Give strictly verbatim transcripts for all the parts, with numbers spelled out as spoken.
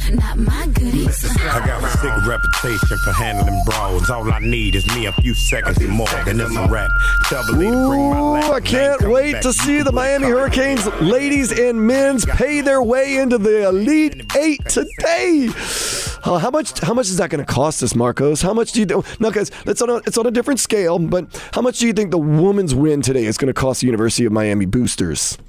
not my goodies. I got a sick reputation for handling brawls. All I need is me a few seconds more, then it's a wrap. Tell the leader to bring my Ooh, last I can't name, wait back. to see the Miami Hurricanes ladies and men's pay their way into the Elite Eight today. Uh, how much? How much is that going to cost us, Marcos? How much do you? Do, no, guys, it's on a it's on a different scale. But how much do you think the women's win today is going to cost the University of Miami boosters?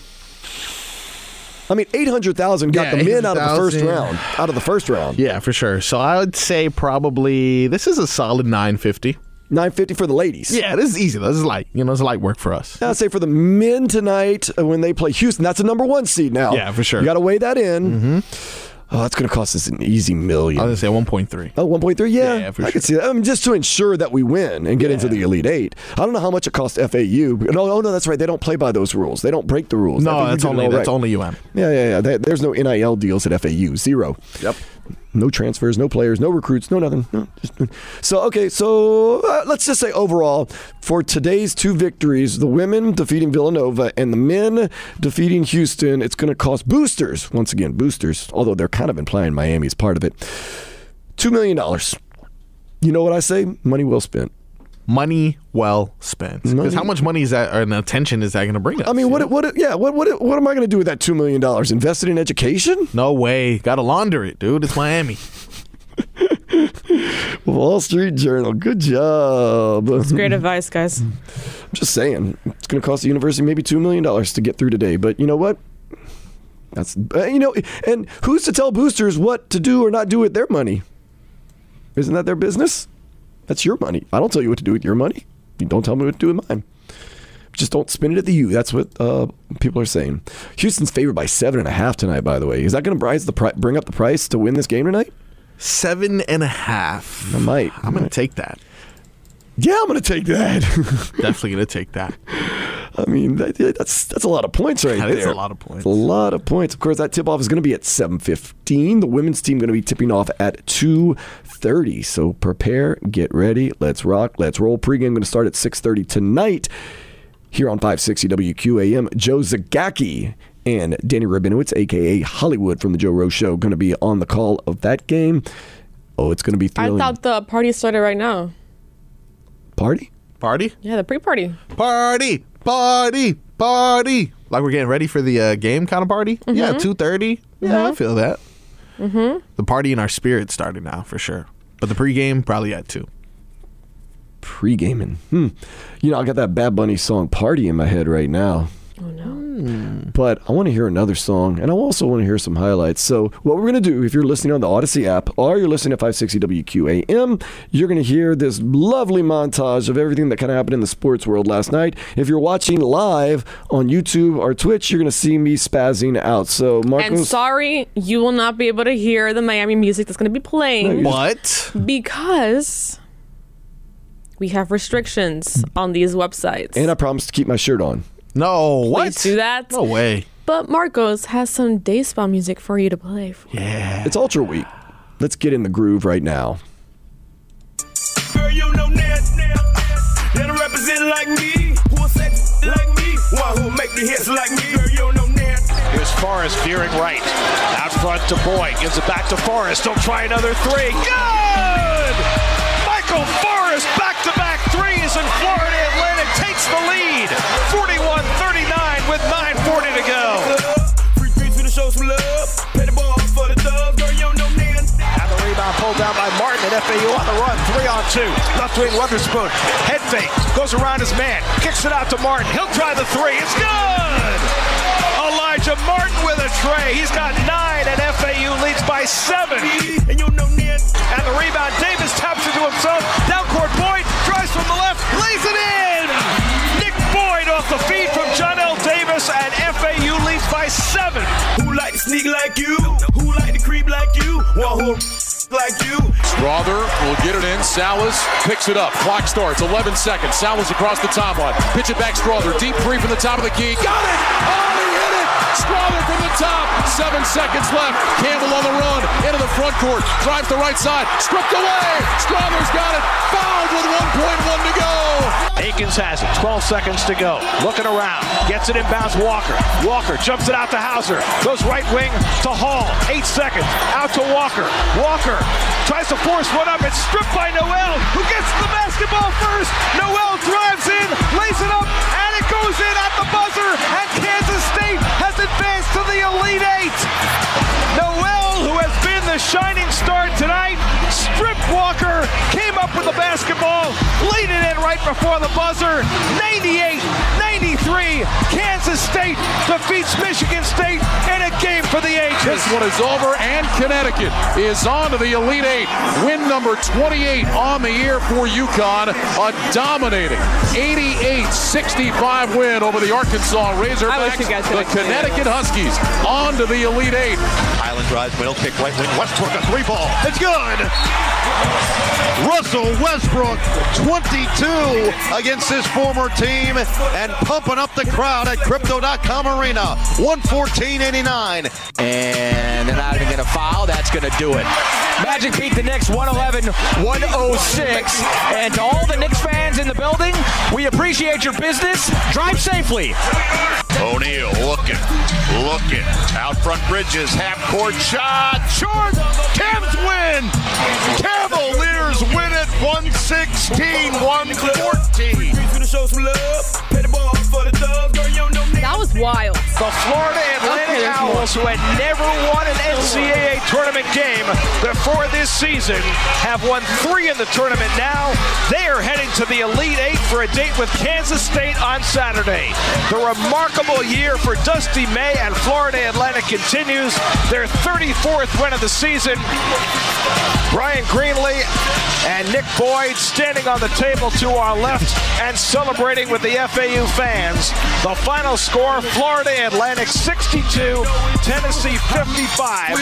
I mean, eight hundred thousand got Yeah, the men out of the first eight hundred thousand. round. Out of the first round, Yeah, for sure. So I would say probably this is a solid nine fifty. nine fifty for the ladies. Yeah, this is easy. This is light. You know, it's light work for us. I'd say for the men tonight uh, when they play Houston, that's a number one seed now. Yeah, for sure. You got to weigh that in. Mm-hmm. Oh, it's going to cost us an easy million. I was going to say one point three. Oh, one point three? Yeah, Yeah, yeah, for I sure. could see that. I mean, just to ensure that we win and get into the Elite Eight. I don't know how much it costs F A U. No, oh, no, that's right. They don't play by those rules. They don't break the rules. F A No, U that's did it only all that's right. only U M. Yeah, yeah, yeah. There- There's no N I L deals at F A U. Zero. Yep. No transfers, no players, no recruits, no nothing. No, just, so, okay, so uh, let's just say overall, for today's two victories, the women defeating Villanova and the men defeating Houston, it's going to cost boosters, once again, boosters, although they're kind of implying Miami is part of it, two million dollars. You know what I say? Money well spent. Money well spent. Because Money- how much money is that, or an attention is that going to bring us? I mean, what, you know? what, yeah, what, what, what am I going to do with that two million dollars? Invest it in education? No way. Got to launder it, dude. It's Miami. Wall Street Journal, good job. It's great advice, guys. I'm just saying, it's going to cost the university maybe two million dollars to get through today. But you know what? That's uh, you know, and who's to tell boosters what to do or not do with their money? Isn't that their business? That's your money. I don't tell you what to do with your money. You don't tell me what to do with mine. Just don't spend it at the U. That's what uh, people are saying. Houston's favored by seven and a half tonight. By the way, is that going to rise the pri- bring up the price to win this game tonight? Seven and a half. I might. I'm going to take that. Yeah, I'm going to take that. Definitely going to take that. I mean, that, that's that's a lot of points right That there. is a lot of points. It's a lot of points. Of course, that tip-off is going to be at seven fifteen. The women's team going to be tipping off at two thirty. So prepare, get ready, let's rock, let's roll. Pre-game going to start at six thirty tonight here on five sixty W Q A M. Joe Zagacki and Danny Rabinowitz, a k a. Hollywood from The Joe Rose Show, going to be on the call of that game. Oh, it's going to be I thrilling. thought the party started right now. Party? Party? Yeah, the pre-party. Party! Party! Party! Like we're getting ready for the uh, game kind of party? Mm-hmm. Yeah, two thirty. Yeah, I feel that. Mm-hmm. The party in our spirit started now, for sure. But the pregame, probably at two. Pre-gaming. Hmm. You know, I got that Bad Bunny song Party in my head right now. Oh, no. But I want to hear another song, and I also want to hear some highlights. So what we're going to do, if you're listening on the Odyssey app or you're listening to five sixty W Q A M, you're going to hear this lovely montage of everything that kind of happened in the sports world last night. If you're watching live on YouTube or Twitch, you're going to see me spazzing out. So, Marcos... And sorry, you will not be able to hear the Miami music that's going to be playing What? because we have restrictions on these websites. And I promised to keep my shirt on. No, what? Please do that. No way. But Marcos has some day spa music for you to play. For. Yeah. It's Ultra Week. Let's get in the groove right now. Girl, you know that, that I represent like me, who'll sex like me, one who'll make the hits like me. Girl, you know that. Here's Forrest veering right. Out front to Boyd. Gives it back to Forrest. Don't try another three. Good! Michael Forrest back-to-back threes, and Florida Atlantic takes the lead. forty-one thirty-nine with nine forty to go. Free threes for the show some love. Pay the ball for the dub. Girl, you know that. And the rebound pulled down by Martin, and F A U on the run. Three on two. Left wing Weatherspoon. Head fake. Goes around his man. Kicks it out to Martin. He'll try the three. It's good! Elijah Martin with a tray. He's got nine, and F A U leads by seven. And you know that. And the rebound, Davis taps it to himself. Down court, Boyd drives from the left, lays it in! Nick Boyd off the feed from John L. Davis, and F A U leads by seven. Who like to sneak like you? Who like to creep like you? One who like you? Strother will get it in. Salas picks it up. Clock starts. eleven seconds. Salas across the timeline. Pitch it back. Strother. Deep three from the top of the key. Got it! Oh, he hit it! Strother from the top. Seven seconds left. Campbell on the run. Into the front court. Drives the right side. Stripped away. Strawther's got it. Fouled with one point one to go. Akins has it. twelve seconds to go. Looking around. Gets it inbounds Walker. Walker jumps it out to Hauser. Goes right wing to Hall. Eight seconds. Out to Walker. Walker tries to force one up. It's stripped by Noel, who gets the basketball first. Noel drives in, lays it up, and it goes in at the buzzer. And Kansas State has advanced to the Elite Eight. Noel, who has been the shining star tonight, stripped Walker, came up with the basketball, laid it in right before the buzzer. ninety-eight ninety-three, Kansas State defeats Michigan State in a game for the ages. This one is over, and Connecticut is on to the Elite Eight. Win number twenty-eight on the year for UConn. A dominating eighty-eight sixty-five win over the Arkansas Razorbacks. The Connecticut Huskies on to the Elite Eight. Highland drives, middle kick, right wing. Westbrook, a three ball. It's good. Russell Westbrook, twenty-two against his former team and pumping up the crowd at Crypto dot com Arena. one fourteen eighty-nine. And they're not even going to foul. That's going to do it. Magic beat the Knicks one eleven one oh six. And to all the Knicks fans in the building, we appreciate your business. Drive safely. O'Neal looking, looking. Out front Bridges, half-court shot. Short. Cavs win. Cavaliers win it one sixteen one fourteen. That was wild. The Florida Atlantic Okay, Owls, who had never won an N C double A tournament game before this season, have won three in the tournament now. They are heading to the Elite Eight for a date with Kansas State on Saturday. The remarkable year for Dusty May and Florida Atlantic continues. Their thirty-fourth win of the season. Brian Greenlee and Nick Boyd standing on the table to our left and celebrating with the F A U fans. The final score, Florida Atlantic sixty-two, Tennessee fifty-five.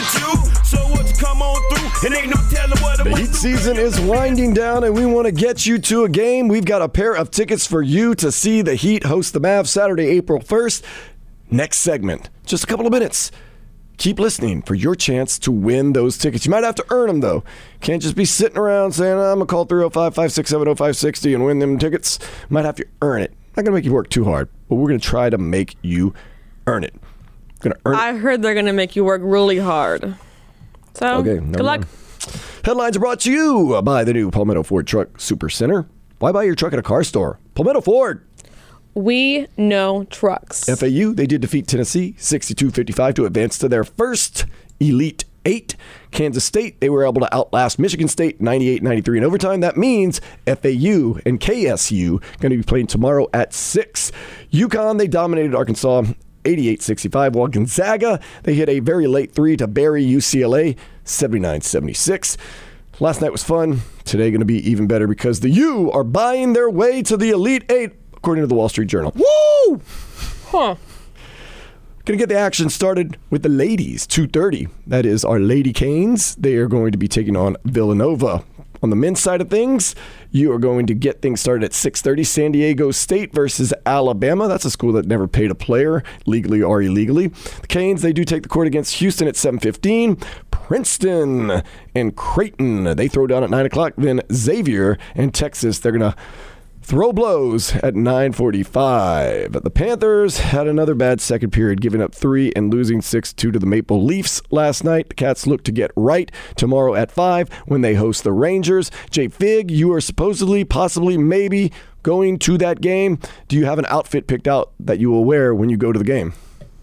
The Heat season is winding down, and we want to get you to a game. We've got a pair of tickets for you to see the Heat host the Mavs Saturday, April first. Next segment, just a couple of minutes. Keep listening for your chance to win those tickets. You might have to earn them, though. Can't just be sitting around saying, I'm going to call three oh five, five six seven, oh five six oh and win them tickets. Might have to earn it. Not going to make you work too hard, but we're going to try to make you earn it. Going to earn I it. heard they're going to make you work really hard. So, Okay, good never luck. mind. Headlines are brought to you by the new Palmetto Ford Truck Super Center. Why buy your truck at a car store? Palmetto Ford. We know trucks. F A U, they did defeat Tennessee sixty-two fifty-five to advance to their first Elite Eight. Kansas State, they were able to outlast Michigan State ninety-eight ninety-three in overtime. That means F A U and K S U going to be playing tomorrow at six. UConn, they dominated Arkansas eighty-eight sixty-five, while Gonzaga, they hit a very late three to bury U C L A seventy-nine seventy-six. Last night was fun. Today going to be even better because the U are buying their way to the Elite Eight, according to the Wall Street Journal. Woo! Huh. Going to get the action started with the ladies, two thirty. That is our Lady Canes. They are going to be taking on Villanova. On the men's side of things, you are going to get things started at six thirty. San Diego State versus Alabama. That's a school that never paid a player, legally or illegally. The Canes, they do take the court against Houston at seven fifteen. Princeton and Creighton, they throw down at nine o'clock. Then Xavier and Texas, they're going to throw blows at nine forty-five. The Panthers had another bad second period, giving up three and losing six two to the Maple Leafs last night. The Cats look to get right tomorrow at five when they host the Rangers. Jay Fig, you are supposedly, possibly, maybe going to that game. Do you have an outfit picked out that you will wear when you go to the game?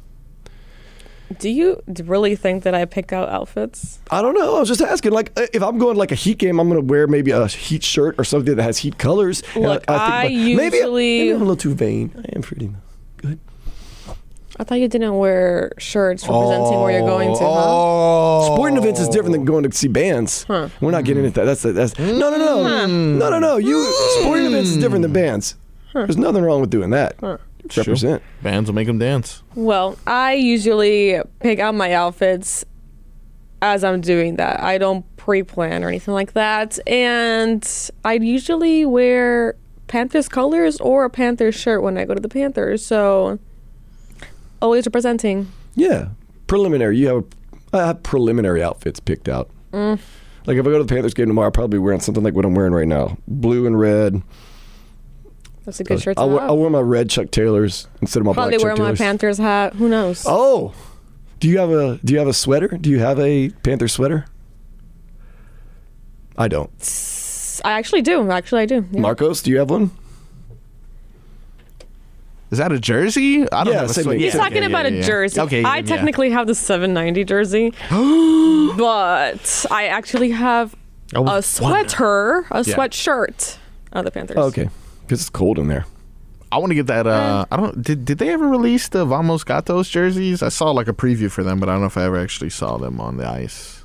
Do you really think that I pick out outfits? I don't know. I was just asking. Like, if I'm going like a Heat game, I'm going to wear maybe a Heat shirt or something that has Heat colors. Look, I, I, I think, usually... Maybe, maybe I'm a little too vain. I am pretty good. I thought you didn't wear shirts representing oh, where you're going to, huh? Oh. Sporting events is different than going to see bands. Huh. We're not getting into that. That's that's no, no, no, Huh. no, no, no. You sporting events is different than bands. Huh. There's nothing wrong with doing that. Huh. Represent. Sure. Bands will make them dance. Well, I usually pick out my outfits as I'm doing that. I don't pre-plan or anything like that. And I usually wear Panthers colors or a Panthers shirt when I go to the Panthers. So, always representing. Yeah. preliminary. You have, I have preliminary outfits picked out. Mm. Like if I go to the Panthers game tomorrow, I'll probably be wearing something like what I'm wearing right now, blue and red. That's a good shirt to I'll, have. I'll wear my red Chuck Taylors instead of my Probably black wear Chuck my Taylors. Panthers hat. Who knows? Oh, do you have a do you have a sweater? Do you have a Panther sweater? I don't. I actually do. Actually, I do. Yeah. Marcos, do you have one? Is that a jersey? I don't Yeah, have a same sweat- thing. He's Yeah, talking yeah, about yeah, a yeah. jersey. Okay, I then, yeah. technically have the seven ninety jersey, but I actually have Oh, a sweater, a Yeah. sweatshirt of the Panthers. Oh, okay, because it's cold in there. I want to get that. Uh, I don't. Did Did they ever release the Vamos Gatos jerseys? I saw like a preview for them, but I don't know if I ever actually saw them on the ice.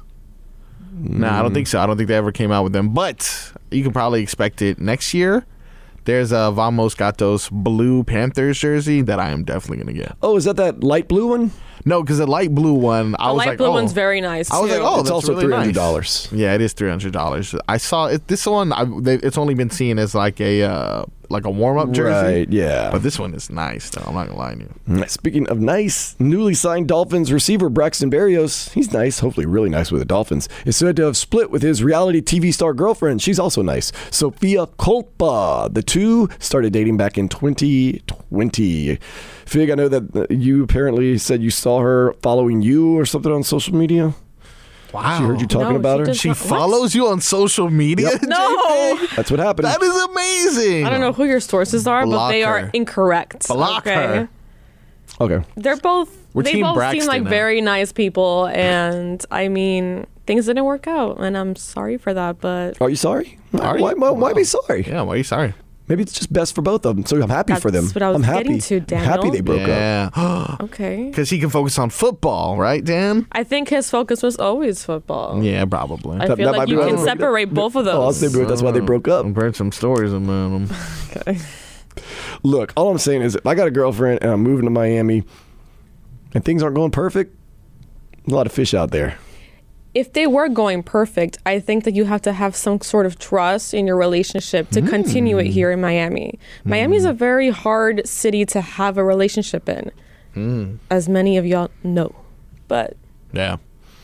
No, nah, I don't think so. I don't think they ever came out with them. But you can probably expect it next year. There's a Vamos Gatos blue Panthers jersey that I am definitely gonna get. Oh, is that that light blue one? No, because the light blue one, I The was light like, blue oh. one's very nice. I was too. like, oh, It's that's also really three hundred nice. dollars. Yeah, it is three hundred dollars. I saw it. This one, I, they, it's only been seen as like a uh, like a warm up jersey. Right, yeah. But this one is nice, though. I'm not gonna lie to you. Speaking of nice, newly signed Dolphins receiver Braxton Berrios, he's nice, hopefully really nice with the Dolphins, is said to have split with his reality T V star girlfriend. She's also nice, Sophia Culpa. The two started dating back in twenty twenty. Fig, I know that you apparently said you saw her following you or something on social media. Wow. She heard you talking No, about she her. does She not- what? follows you on social media? Yep. No. That's what happened. That is amazing. I don't know who your sources are, Block but they her. are incorrect. Block okay? her. Okay. They're both. We're they Team both Braxton seem like now. very nice people, and I mean, things didn't work out, and I'm sorry for that. But Are you sorry? Are why, you? why, why be Wow. sorry? Yeah, why are you sorry? Maybe it's just best for both of them. So I'm happy for them. That's what I was I'm happy. getting to, I'm happy Daniel. they broke up. Yeah. okay, Because he can focus on football, right, Dan? I think his focus was always football. Yeah, probably. I That- feel that like might you be can why- separate both of Oh, I'll those. say that's why they broke up. I've heard some stories about him. Okay. Look, all I'm saying is if I got a girlfriend and I'm moving to Miami and things aren't going perfect, a lot of fish out there. If they were going perfect, I think that you have to have some sort of trust in your relationship to continue it here in Miami. Miami is a very hard city to have a relationship in, as many of y'all know. But Yeah.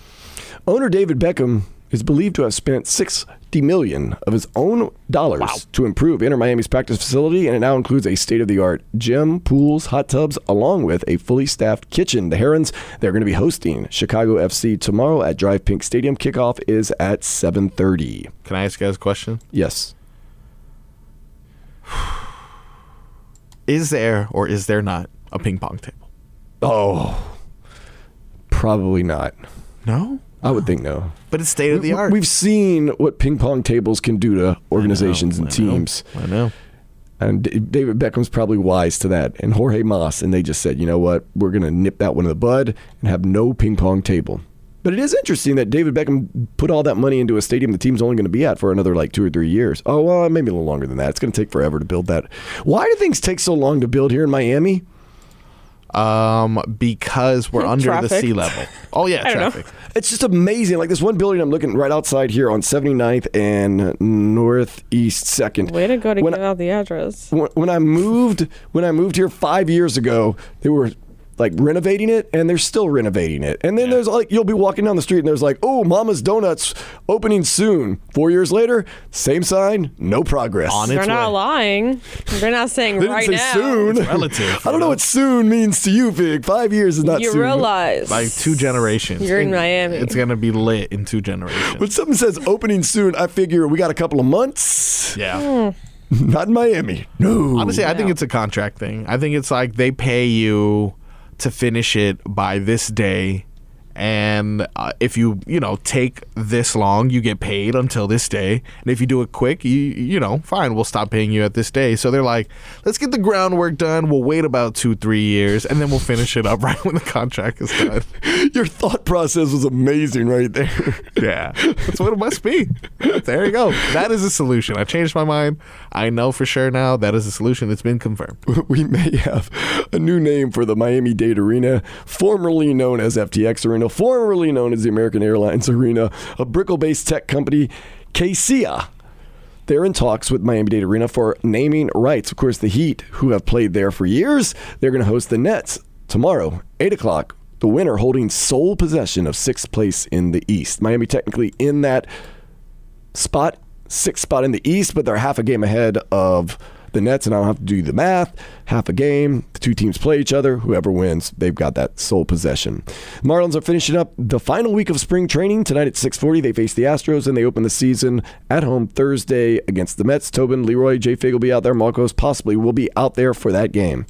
Owner David Beckham is believed to have spent sixty million dollars of his own dollars to improve Inter Miami's practice facility, and it now includes a state-of-the-art gym, pools, hot tubs, along with a fully staffed kitchen. The Herons, they're going to be hosting Chicago F C tomorrow at Drive Pink Stadium. Kickoff is at seven thirty. Can I ask you guys a question? Yes. Is there or is there not a ping pong table? Oh, probably not. No? I would think no. But it's state of the art. We've seen what ping pong tables can do to organizations I know, and I know, teams. I know. And D- David Beckham's probably wise to that. And Jorge Mas, and they just said, you know what, we're going to nip that one in the bud and have no ping pong table. But it is interesting that David Beckham put all that money into a stadium the team's only going to be at for another like two or three years. Oh, well, maybe a little longer than that. It's going to take forever to build that. Why do things take so long to build here in Miami? Um, because we're under the Traffic. sea level. Oh yeah, I don't know. traffic. It's just amazing. Like this one building I'm looking right outside here on seventy-ninth and Northeast second. way to go to When give out the address. when when I moved when I moved here five years ago, they were like renovating it, and they're still renovating it. And then there's like you'll be walking down the street, and there's like, oh, Mama's Donuts opening soon. Four years later, same sign, no progress. On They're its not way. lying. They're not saying They didn't right say now. soon. It's relative. I don't know what soon means to you, Fig. Five years is not You soon. realize Like two generations. You're in Miami. It's gonna be lit in two generations. When something says opening soon, I figure we got a couple of months. Yeah. Not in Miami. No. Honestly, I think it's a contract thing. I think it's like they pay you to finish it by this day, and uh, if you you know take this long, you get paid until this day. And if you do it quick, you you know fine, we'll stop paying you at this day. So they're like, let's get the groundwork done. We'll wait about two three years, and then we'll finish it up right when the contract is done. Your thought process was amazing right there. Yeah, that's what it must be. There you go. That is a solution. I changed my mind. I know for sure now that is a solution. It's been confirmed. We may have a new name for the Miami-Dade Arena, formerly known as F T X Arena, formerly known as the American Airlines Arena, a Brickell-based tech company, K C I A. They're in talks with Miami-Dade Arena for naming rights. Of course, the Heat, who have played there for years, they're going to host the Nets tomorrow, eight o'clock, the winner holding sole possession of sixth place in the East. Miami technically in that spot, sixth spot in the East, but they're half a game ahead of the Nets, and I don't have to do the math. Half a game, the two teams play each other. Whoever wins, they've got that sole possession. Marlins are finishing up the final week of spring training. Tonight at six forty, they face the Astros, and they open the season at home Thursday against the Mets. Tobin, Leroy, Jay Fig will be out there. Marcos possibly will be out there for that game.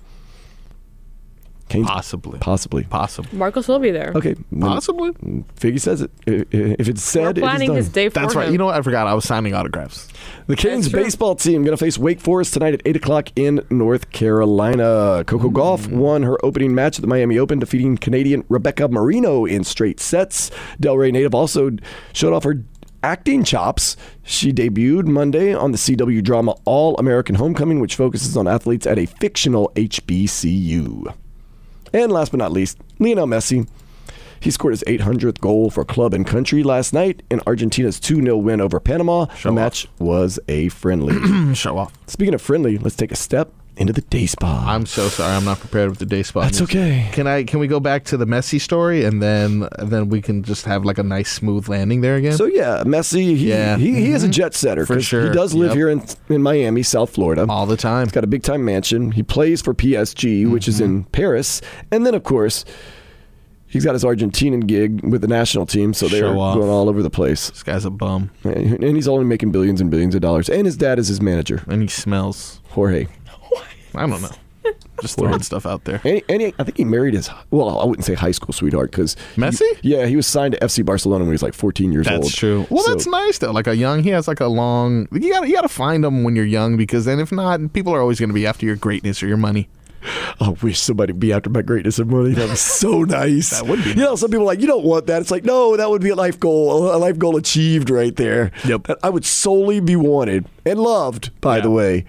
Canes, Possibly. Possibly. Possibly. Marcos will be there. Okay. Possibly. Figgy says it. If it's said, We're planning it is his done. day for That's right. him. You know what? I forgot. I was signing autographs. The Canes That's true. baseball team going to face Wake Forest tonight at eight o'clock in North Carolina. Coco Gauff won her opening match at the Miami Open, defeating Canadian Rebecca Marino in straight sets. Delray native also showed off her acting chops. She debuted Monday on the C W drama All-American Homecoming, which focuses on athletes at a fictional H B C U. And last but not least, Lionel Messi. He scored his eight hundredth goal for club and country last night in Argentina's two nil win over Panama. Show the match off. was a friendly. Show off. Speaking of friendly, let's take a step into the day spa. I'm so sorry. I'm not prepared with the day spot. That's news. okay. Can I? Can we go back to the Messi story and then and then we can just have like a nice smooth landing there again? So yeah, Messi, he, Yeah. he, he is a jet setter. For 'cause sure. He does live Yep. here in, in Miami, South Florida. all the time. He's got a big time mansion. He plays for P S G, which is in Paris. And then, of course, he's got his Argentinian gig with the national team, so they're Show off. going all over the place. This guy's a bum, And he's only making billions and billions of dollars. And his dad is his manager, and he smells. Jorge. I don't know. Just throwing stuff out there. And, he, and he, I think he married his, well, I wouldn't say high school sweetheart, because Messi? yeah, he was signed to F C Barcelona when he was like fourteen years old. That's true. Well, So- that's nice though. Like a young, he has like a long. You got to you got to find them when you're young because then if not, people are always going to be after your greatness or your money. I wish somebody would be after my greatness and money. That was so nice. That would be You know, some people are like, you don't want that. It's like, no, that would be a life goal, a life goal achieved right there. Yep. That I would solely be wanted and loved, by Yeah. the way,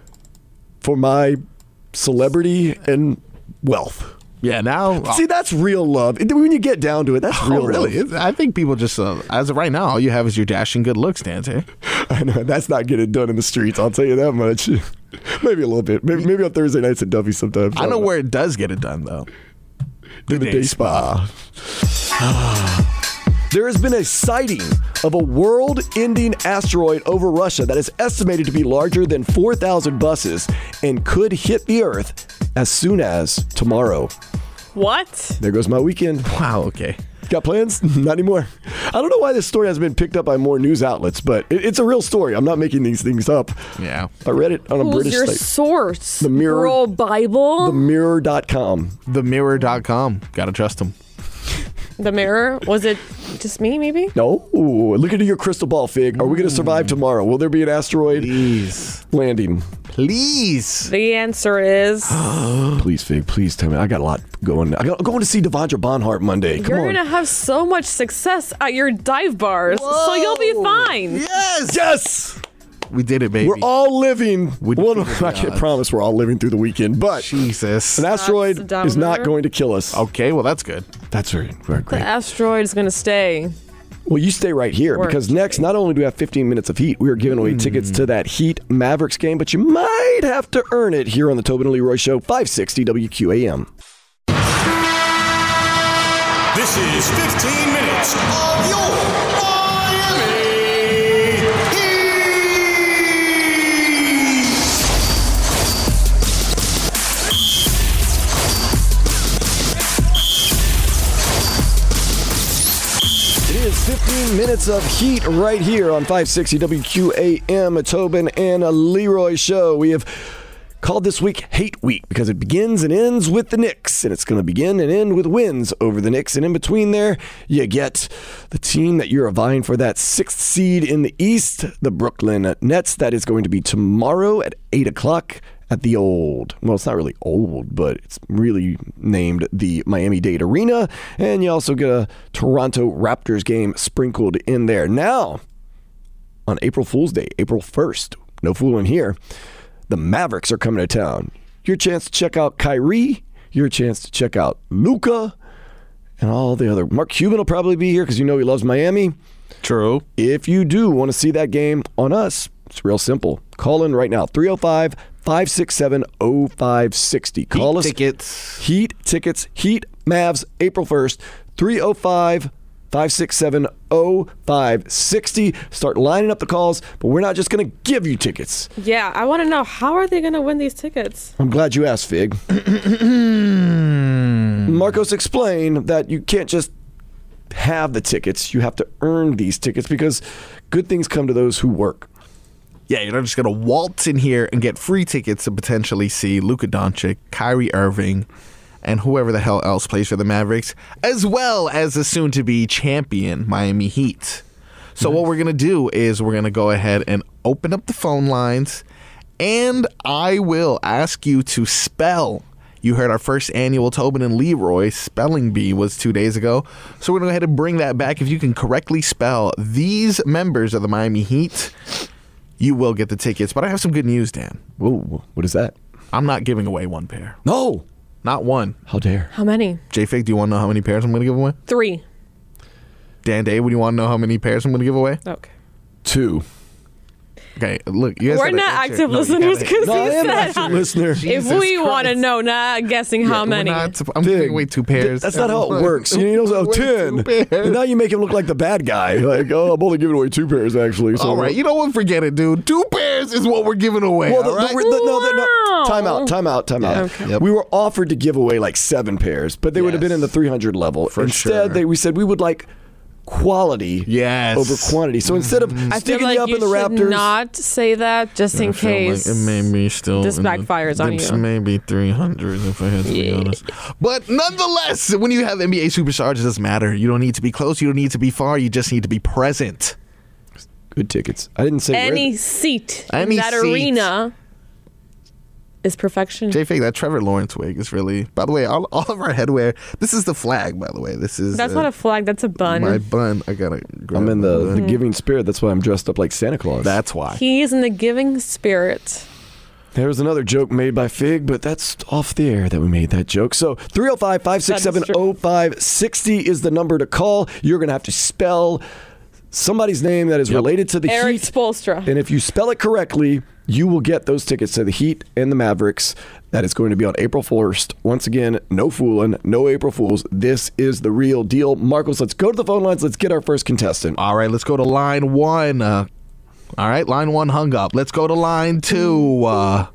for my celebrity and wealth. Yeah. Now, See, that's real love. When you get down to it, that's real oh, really? love. It- I think people just uh, as of right now, all you have is your dashing good looks, Dante. I know, that's not getting done in the streets, I'll tell you that much. Maybe a little bit. Maybe, maybe on Thursday nights at Duffy sometimes. I know where it does get it done though. in the day spa. There has been a sighting of a world-ending asteroid over Russia that is estimated to be larger than four thousand buses and could hit the Earth as soon as tomorrow. What? There goes my weekend. Wow. Okay. Got plans? Not anymore. I don't know why this story hasn't been picked up by more news outlets, but it, it's a real story. I'm not making these things up. Yeah. I read it on a Who's British your site. source? The Mirror- Girl Bible? the mirror dot com. The mirror dot com. Gotta trust them. The Mirror? Was it just me, maybe? No. Ooh, look into your crystal ball, Fig. Are we going to survive tomorrow? Will there be an asteroid Please. landing? Please. The answer is Please, Fig. Please tell me. I got a lot going. I got going to see Devondra Bonhart Monday. Come you're on. going to have so much success at your dive bars, so you'll be fine. Yes. Yes. We did it, baby. We're all living. We Well, defeated the I can't odds. promise we're all living through the weekend, but Jesus. an asteroid That's is not downer. going to kill us. Okay. Well, that's good. That's very, very The great. asteroid is going to stay. Well, you stay right here Or- because next, not only do we have fifteen minutes of heat, we are giving Hmm. away tickets to that Heat Mavericks game, but you might have to earn it here on the Tobin and Leroy Show, five sixty W Q A M. This is fifteen minutes of your Miami Heat. It is fifteen minutes of heat right here on five sixty W Q A M, a Tobin and a Leroy Show. We have called this week Hate Week because it begins and ends with the Knicks, and it's going to begin and end with wins over the Knicks. And in between there, you get the team that you're vying for that sixth seed in the East, the Brooklyn Nets. That is going to be tomorrow at eight o'clock at the old, well, it's not really old, but it's really named the Miami-Dade Arena. And you also get a Toronto Raptors game sprinkled in there. Now, on April Fool's Day, April first, no fooling here, the Mavericks are coming to town. Your chance to check out Kyrie, your chance to check out Luka, and all the other. Mark Cuban will probably be here because you know he loves Miami. True. If you do want to see that game on us, it's real simple. Call in right now, three oh five, five six seven, oh five six oh. Call us. Tickets. Heat tickets, heat Mavs, April first, three oh five, five six seven, oh five six oh. Start lining up the calls, but we're not just going to give you tickets. Yeah, I want to know, how are they going to win these tickets? I'm glad you asked, Fig. Marcos explained that you can't just have the tickets. You have to earn these tickets because good things come to those who work. Yeah, you're not just going to waltz in here and get free tickets to potentially see Luka Doncic, Kyrie Irving, and whoever the hell else plays for the Mavericks, as well as the soon-to-be champion Miami Heat. So nice. What we're going to do is we're going to go ahead and open up the phone lines, and I will ask you to spell. You heard our first annual Tobin and Leroy spelling bee was two days ago. So we're going to go ahead and bring that back. If you can correctly spell these members of the Miami Heat, you will get the tickets. But I have some good news, Dan. Whoa, what is that? I'm not giving away one pair. No. Not one. How dare. How many? J-Fig, do you want to know how many pairs I'm going to give away? Three. Dan Day, would you want to know how many pairs I'm going to give away? Okay. Two. Okay, look. You guys We're gotta not answer. active No, listeners because No, I he am an said. active listener. If Jesus we want to Christ. know, not guessing how Yeah, we're many. not- I'm Fig, giving away two pairs. That's not how it works. You know, so Wait, ten. two pairs. And now you make him look like the bad guy. Like, oh, I'm only giving away two pairs, actually. So. All right, you know what? Forget it, dude. Two pairs is what we're giving away. Well, the, all the, right? the, no, the, no, Wow. time out, time out, time out. Okay. Yep. We were offered to give away like seven pairs, but they would have Yes. been in the three hundred level. For Instead, sure. they, we said we would like quality Yes. over quantity. So instead of I feel sticking like you up you in the should Raptors, not say that just in I feel like case. it may be still this in the- backfires on it's you. Maybe three hundred if I had to be honest. But nonetheless, when you have N B A superstars, it doesn't matter. You don't need to be close. You don't need to be far. You just need to be present. good tickets. I didn't say Any where- seat Any in that seat. arena is perfection. J-Fig, that Trevor Lawrence wig is really... By the way, all, all of our headwear... This is the flag, by the way. This is... That's uh, not a flag. That's a bun. My bun. I gotta grab I'm in my the, bun. the giving spirit. That's why I'm dressed up like Santa Claus. That's why. He's in the giving spirit. There was another joke made by Fig, but that's off the air that we made that joke. So three oh five, five six seven, oh five six oh is the number to call. You're going to have to spell somebody's name that is Yep. related to the Eric Heat. Spoelstra. And if you spell it correctly, you will get those tickets to the Heat and the Mavericks. That is going to be on April first. Once again, no fooling, no April Fools. This is the real deal. Marcos, let's go to the phone lines. Let's get our first contestant. All right, let's go to line one. Uh, all right, line one hung up. Let's go to line two. Uh,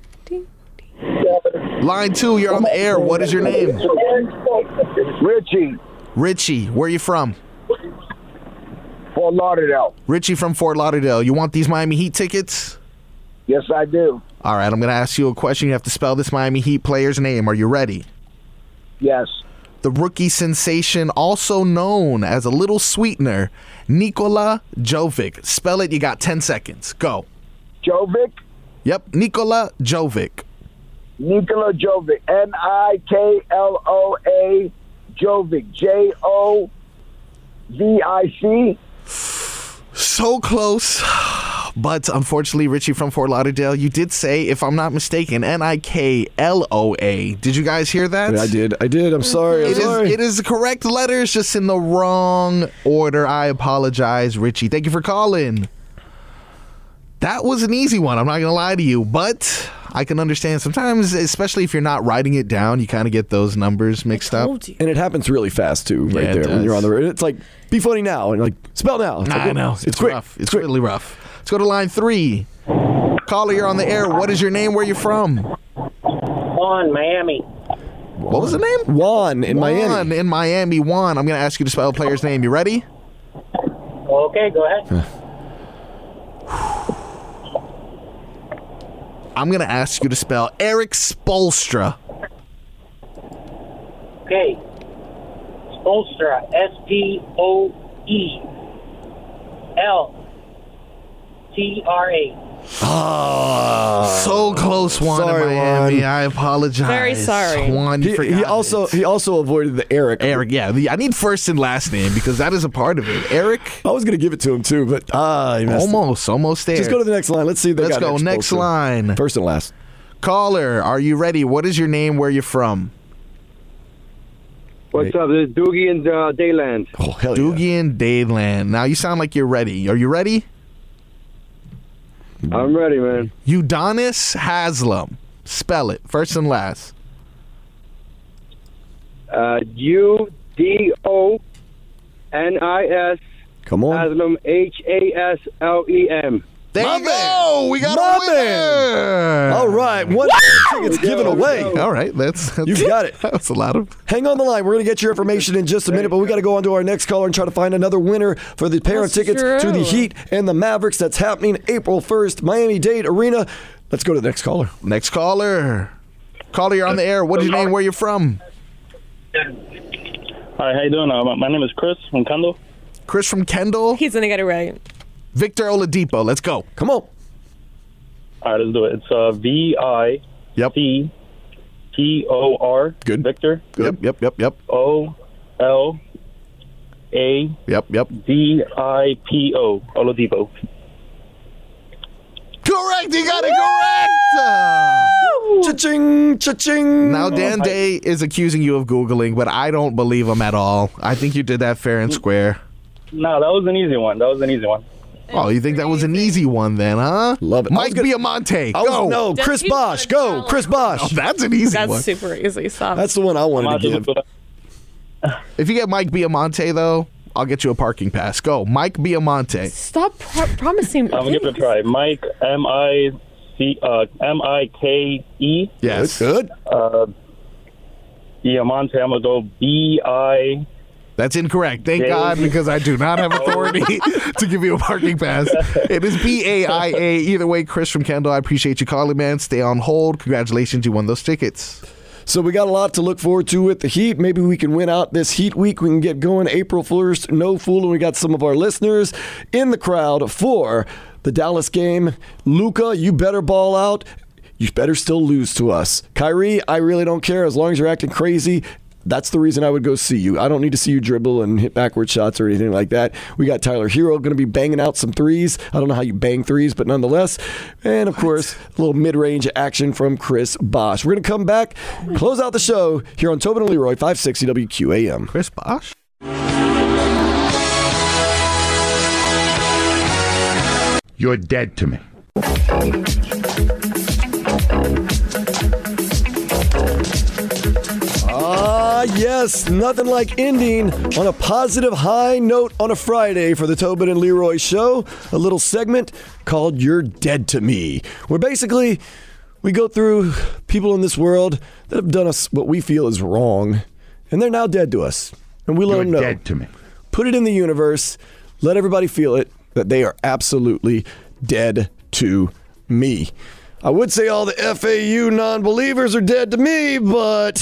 line two, you're on the air. What is your name? Richie, Richie, where are you from? Fort Lauderdale. Richie from Fort Lauderdale. You want these Miami Heat tickets? Yes, I do. All right, I'm going to ask you a question. You have to spell this Miami Heat player's name. Are you ready? Yes. The rookie sensation, also known as a little sweetener, Nikola Jovic. Spell it. You got ten seconds. Go. Jovic? Yep, Nikola Jovic. Nikola Jovic. N I K L O A Jovic. J O V I C. So close. But unfortunately, Richie from Fort Lauderdale, you did say, if I'm not mistaken, N I K L O A. Did you guys hear that? I did. I did. I'm sorry. I'm It is, sorry. it is the correct letters, just in the wrong order. I apologize, Richie. Thank you for calling. That was an easy one. I'm not going to lie to you, but I can understand sometimes, especially if you're not writing it down, you kind of get those numbers mixed up. Told you. And it happens really fast too, right Yeah, it there when does. you're on the road. It's like, be funny now, and like, spell now. It's like, I know. It's, It's, quick. rough. It's quick. really rough. Let's go to line three. Caller, you're on the air. What is your name? Where you from? On Miami. What was the name? Juan in Juan Miami. in Miami. Juan. I'm going to ask you to spell a player's name. You ready? Okay, go ahead. I'm going to ask you to spell Eric Spoelstra. Okay. Spoelstra. S P O E L T R A. Oh, So close, Juan Sorry, in Miami. Juan. I apologize. Very sorry. Juan, you He, forgot he also it. he also avoided the Eric. Eric, yeah. The, I need first and last name because that is a part of it. Eric, I was gonna give it to him too, but ah, he messed it. almost, almost there. Just go to the next line. Let's see. If they Let's got go. an Next explosive. line. First and last. Caller, are you ready? What is your name? Where you from? What's up? This is Doogie and uh, Dayland. Oh hell Doogie and Dayland. Now you sound like you're ready. Are you ready? I'm ready, man. Udonis Haslam. Spell it. First and last. Uh, U D O N I S. Come on. Haslam, H A S L E M. There My you go. We got My a winner. All right. One tickets given away. All right. That's, that's You got it. That's a lot of. Hang on the line. We're going to get your information in just a minute, but we got to go on to our next caller and try to find another winner for the pair of That's tickets true. to the Heat and the Mavericks. That's happening April first, Miami-Dade Arena. Let's go to the next caller. Next caller. Caller, you're on the air. What is your name? Where you from? Hi, how you doing? Uh, my, my name is Chris from Kendall. Chris from Kendall. He's gonna get it right. Victor Oladipo. Let's go. Come on. All right, let's do it. It's uh, V I C T O R. Good. Victor. Yep, yep, yep, yep. O L A Yep, yep. D I P O. Oladipo. Correct. You got it correct. Cha-ching, cha-ching. Now, Dan Day is accusing you of Googling, but I don't believe him at all. I think you did that fair and square. No, that was an easy one. That was an easy one. Oh, you think that was an easy one then, huh? Love it. Mike gonna- Biamonte. I was- Go. no, Does Chris he Bosh. wanna Go. challenge? Chris Bosh. Oh, that's an easy That's one. super easy. Stop. That's the one I wanted to give. If you get Mike Biamonte, though, I'll get you a parking pass. Go. Mike Biamonte. Stop pro- promising. I'm going to give it a try. Mike, M I C, uh, M I K E. Yes. Good. Uh, Diamante, I'm going to go B I. That's incorrect. Thank Dave. God, because I do not have authority to give you a parking pass. It is B A I A. Either way, Chris from Kendall, I appreciate you calling, man. Stay on hold. Congratulations, you won those tickets. So we got a lot to look forward to with the Heat. Maybe we can win out this Heat week. We can get going April first. No fooling. We got some of our listeners in the crowd for the Dallas game. Luka, you better ball out. You better still lose to us. Kyrie, I really don't care as long as you're acting crazy. That's the reason I would go see you. I don't need to see you dribble and hit backward shots or anything like that. We got Tyler Hero going to be banging out some threes. I don't know how you bang threes, but nonetheless. And, of course, a little mid-range action from Chris Bosh. We're going to come back, close out the show here on Tobin and Leroy, five sixty W Q A M. Chris Bosh? You're dead to me. Ah, yes. Nothing like ending on a positive high note on a Friday for the Tobin and Leroy show. A little segment called You're Dead to Me, where basically we go through people in this world that have done us what we feel is wrong, and they're now dead to us. And we let You're them know. dead to me. Put it in the universe. Let everybody feel it, that they are absolutely dead to me. I would say all the F A U non-believers are dead to me, but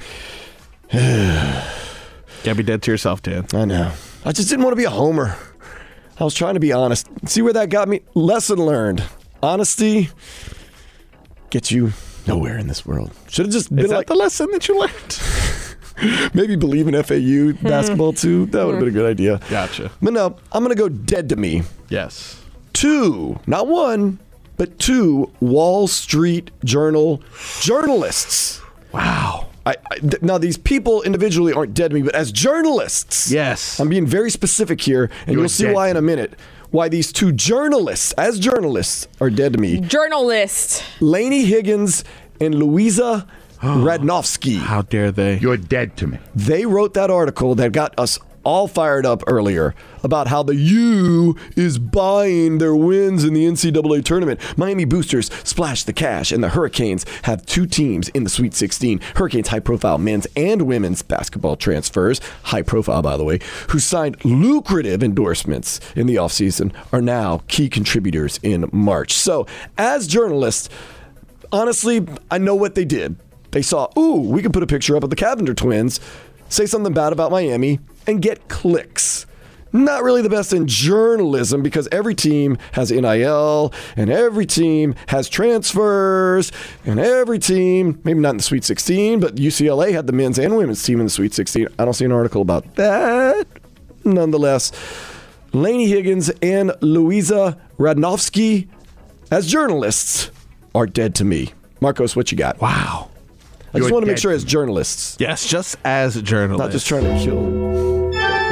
Can't be dead to yourself, Dan. I know. I just didn't want to be a homer. I was trying to be honest. See where that got me? Lesson learned. Honesty gets you nowhere in this world. Should have just been Is that like the lesson that you learned? maybe believe in F A U basketball too. That would have been a good idea. Gotcha. But no, I'm going to go dead to me. Yes. Two, not one, but two Wall Street Journal journalists. Wow. I, I, th- now, these people individually aren't dead to me, but as journalists, Yes. I'm being very specific here, and You're you'll see dead why to in a minute. Why these two journalists, as journalists, are dead to me. Journalist. Lainey Higgins and Louisa Radnofsky. How dare they? You're dead to me. They wrote that article that got us all fired up earlier about how the U is buying their wins in the N C double A tournament. Miami Boosters splash the cash, and the Hurricanes have two teams in the Sweet sixteen. Hurricanes high-profile men's and women's basketball transfers, high-profile, by the way, who signed lucrative endorsements in the offseason, are now key contributors in March. So, as journalists, honestly, I know what they did. They saw, ooh, we can put a picture up of the Cavender twins, say something bad about Miami, and get clicks. Not really the best in journalism because every team has N I L and every team has transfers and every team, maybe not in the Sweet sixteen, but U C L A had the men's and women's team in the Sweet sixteen. I don't see an article about that. Nonetheless, Lainey Higgins and Louisa Radnofsky, as journalists, are dead to me. Marcos, what you got? Wow. I just You're want to make dead sure to as me. journalists, Yes, just as journalists. not just trying to kill.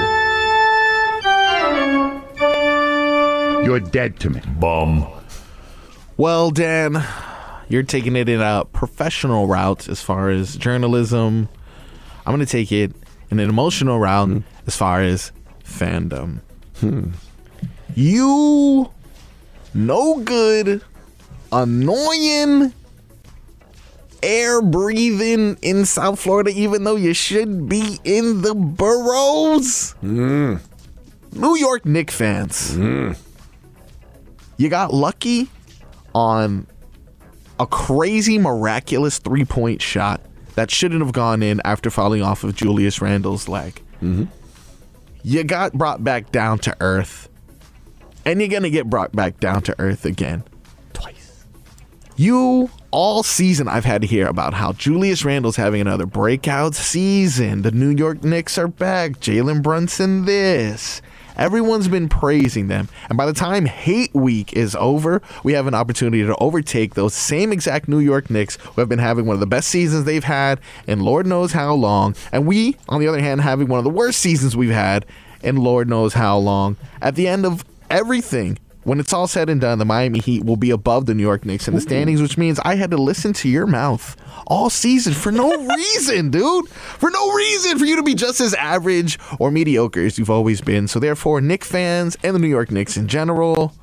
You're dead to me. Bum. Well, Dan, you're taking it in a professional route as far as journalism. I'm going to take it in an emotional route mm. as far as fandom. Hmm. You no good, annoying, air breathing in South Florida, even though you should be in the boroughs. Mm. New York Knicks fans. Mm. You got lucky on a crazy, miraculous three-point shot that shouldn't have gone in after falling off of Julius Randle's leg. Mm-hmm. You got brought back down to earth, and you're going to get brought back down to earth again. Twice. You, all season, I've had to hear about how Julius Randle's having another breakout season. The New York Knicks are back. Jalen Brunson this. Everyone's been praising them. And by the time Hate Week is over, we have an opportunity to overtake those same exact New York Knicks who have been having one of the best seasons they've had in Lord knows how long. And we, on the other hand, having one of the worst seasons we've had in Lord knows how long. At the end of everything, when it's all said and done, the Miami Heat will be above the New York Knicks in the standings, which means I had to listen to your mouth all season for no reason, dude. For no reason for you to be just as average or mediocre as you've always been. So therefore, Knicks fans and the New York Knicks in general,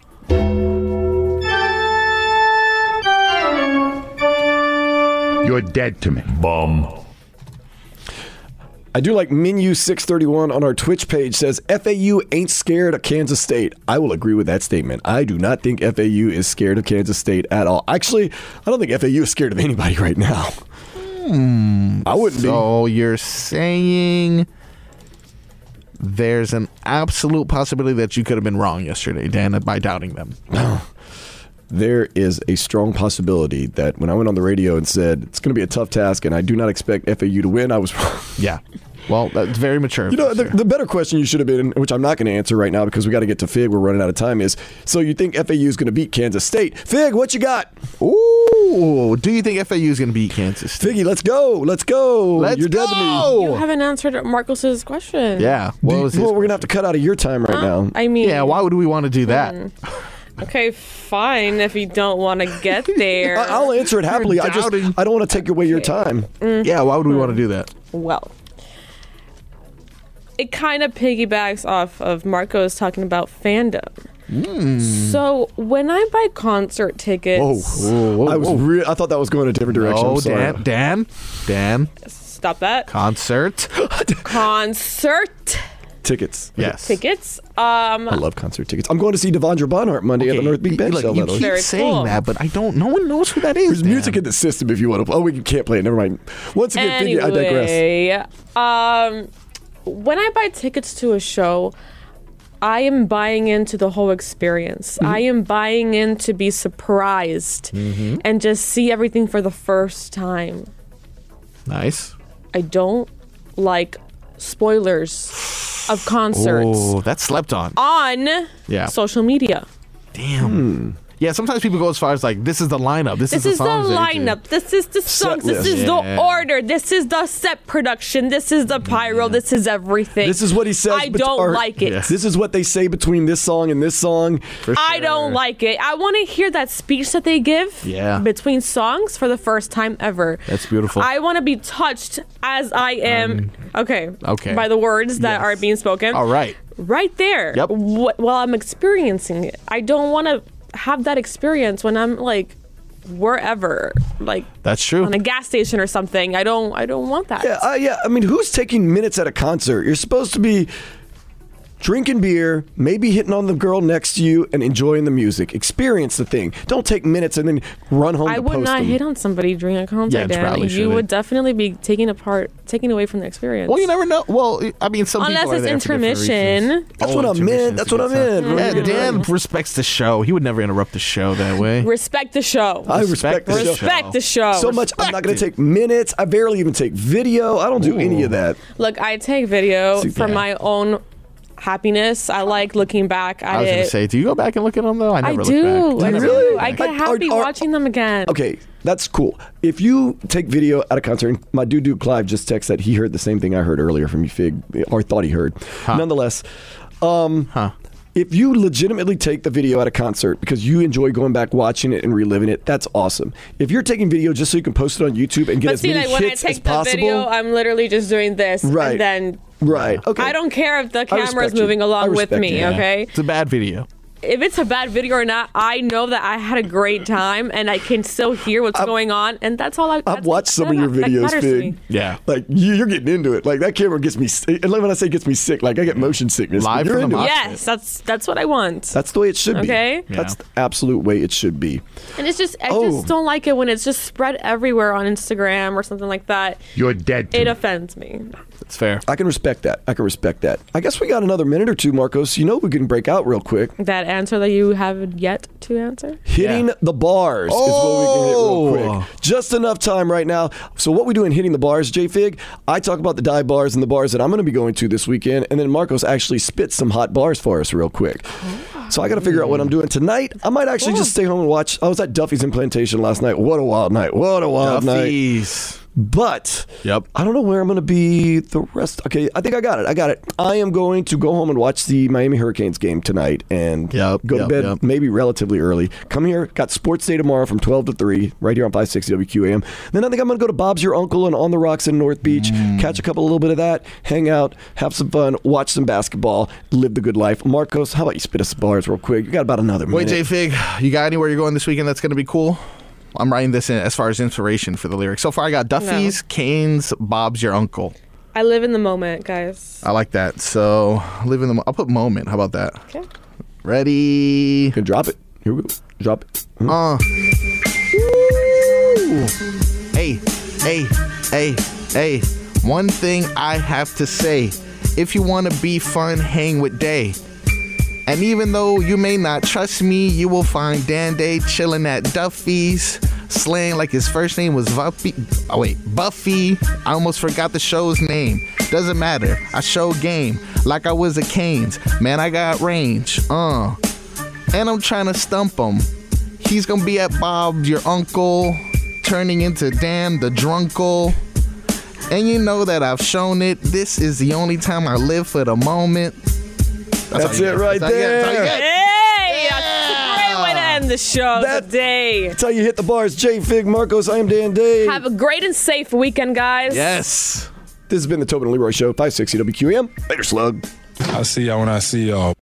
you're dead to me, bum. I do like Menu six thirty-one on our Twitch page says F A U ain't scared of Kansas State. I will agree with that statement. I do not think F A U is scared of Kansas State at all. Actually, I don't think F A U is scared of anybody right now. Hmm. I wouldn't so be. So you're saying there's an absolute possibility that you could have been wrong yesterday, Dan, by doubting them. There is a strong possibility that when I went on the radio and said it's going to be a tough task and I do not expect F A U to win, I was wrong. Yeah. Well, that's very mature. You know, the, the better question you should have been, which I'm not going to answer right now because we got to get to Fig. We're running out of time. Is so you think F A U is going to beat Kansas State? Fig, what you got? Ooh, do you think F A U is going to beat Kansas State? Figgy, let's go. Let's go. Let's You're go. dead to me. You haven't answered Marcos's question. Yeah. What Do, was well, his we're going to have to cut out of your time right Uh, now. I mean, yeah, why would we want to do that? Hmm. Okay, fine. If you don't want to get there, I, I'll answer it happily. You're I just doubting. I don't want to take away your time. Yeah, why would we want to do that? well, it kind of piggybacks off of Marcos talking about fandom. Mm. So when I buy concert tickets, I was re- I thought that was going a different direction. Oh, I'm sorry. Dan, Dan, Dan, stop that. concert. Concert Tickets. Yes. tickets. Um, I love concert tickets. I'm going to see Devondra Bonhart Monday at the North Big Ben Look, show. you by the way. keep Very saying cool. that, but I don't. No one knows who that is. There's Dan. music in the system if you want to. Oh, we can't play it. Never mind. Once again, Figgy, I digress. anyway, um, when I buy tickets to a show, I am buying into the whole experience. Mm-hmm. I am buying in to be surprised Mm-hmm. and just see everything for the first time. Nice. I don't like spoilers of concerts Oh, that's slept on. on Yeah. social media. Damn. Yeah, sometimes people go as far as like, this is the lineup. This, This is is the the songs. that you do. lineup. This is the songs. This list. is Yeah. the order. This is the set production. This is the pyro. This is everything. This is what he says. I bet- don't or- like it. Yeah. This is what they say between this song and this song. For I don't sure. like it. I want to hear that speech that they give Yeah. between songs for the first time ever. That's beautiful. I want to be touched as I am. okay. okay. By the words that Yes. are being spoken. All right. Right there. Yep. Wh- while I'm experiencing it. I don't want to have that experience when I'm like wherever, like That's true. on a gas station or something. I don't. I don't want that. Yeah, uh, yeah. I mean, who's taking minutes at a concert? You're supposed to be drinking beer, maybe hitting on the girl next to you, and enjoying the music. Experience the thing. Don't take minutes and then run home I to would post not them. hit on somebody during a concert, Yeah, it's Dan. probably You shouldn't. would definitely be taking apart, taking away from the experience. Well, you never know. Well, I mean, some Unless people are it's there for different intermission. reasons. That's Oh, what I intermission meant. is That's a what I good time. meant. Yeah, Dan respects the show. He would never interrupt the show that way. Respect the show. I respect the show. Respect the show. So much. I'm not going Respect to it. take minutes. I barely even take video. I don't do any of that. Look, I take video See, for yeah. my own happiness. I like looking back at I was it. going to say, do you go back and look at them though? I I never do. look back. I never do. look I back. get Like, happy are- are- watching them again. Okay, that's cool. If you take video at a concert, and my dude dude Clive just texted that he heard the same thing I heard earlier from you, Fig, or thought he heard. Nonetheless, um, Huh. if you legitimately take the video at a concert because you enjoy going back watching it and reliving it, that's awesome. If you're taking video just so you can post it on YouTube and get But as see, many like when I hits as take the possible, video, I'm literally just doing this, Right. and then right? Okay, I don't care if the camera's respect you. moving I along with respect me. you. Okay, It's a bad video. if it's a bad video or not, I know that I had a great time and I can still hear what's going on, and that's all I. I've that's- watched some of your that videos, matters to Fig. me. Yeah. Like you, you're getting into it. Like that camera gets me. And when I say gets me sick, like I get motion sickness. but Live you're from the into it. mosh Yes, that's that's what I want. That's the way it should be. Okay. That's the absolute way it should be. And it's just, I Oh. just don't like it when it's just spread everywhere on Instagram or something like that. You're dead to It me. offends me. It's fair. I can respect that. I can respect that. I guess we got another minute or two, Marcos. You know we can break out real quick. That answer that you have yet to answer. Hitting Yeah. the bars is what we can hit Oh. real quick. Just enough time right now. So what we do in hitting the bars, J-Fig, I talk about the dive bars and the bars that I'm going to be going to this weekend, and then Marcos actually spits some hot bars for us real quick. So I got to figure out what I'm doing tonight. I might actually just stay home and watch. I was at Duffy's in Plantation last night. What a wild night. What a wild night. Duffy's. But Yep. I don't know where I'm going to be the rest. Okay, I think I got it. I got it. I am going to go home and watch the Miami Hurricanes game tonight and Yep, go to yep, bed yep. maybe relatively early. Come here, got Sports Day tomorrow from twelve to three right here on five sixty W Q A M. Then I think I'm going to go to Bob's Your Uncle and On the Rocks in North Beach, Mm. catch a couple, a little bit of that, hang out, have some fun, watch some basketball, live the good life. Marcos, how about you spit us some bars real quick? You got about another Wait, minute. J Fig, you got anywhere you're going this weekend that's going to be cool? I'm writing this in as far as inspiration for the lyrics. So far, I got Duffy's, Canes, Bob's Your Uncle. I live in the moment, guys. I like that. So, live in the. Mo- I'll put moment. How about that? Okay. Ready? You can drop it. Here we go. Drop it. Hmm. Uh. Woo. Hey, hey, hey, hey. One thing I have to say: if you want to be fun, hang with Day. And even though you may not trust me, you will find Dan Day chilling at Duffy's, slaying like his first name was Buffy. Oh wait, Buffy. I almost forgot the show's name. Doesn't matter. I show game like I was a Canes. Man, I got range. Uh, and I'm trying to stump him. He's gonna be at Bob's Your Uncle, turning into Dan the Drunkle. And you know that I've shown it. This is the only time I live for the moment. That's it right there. Hey, that's a great way to end the show That- today. That's how you hit the bars. J-Fig, Marcos, I am Dan Day. Have a great and safe weekend, guys. Yes. This has been the Tobin and Leroy Show, five sixty W Q A M. Later, slug. I see y'all when I see y'all.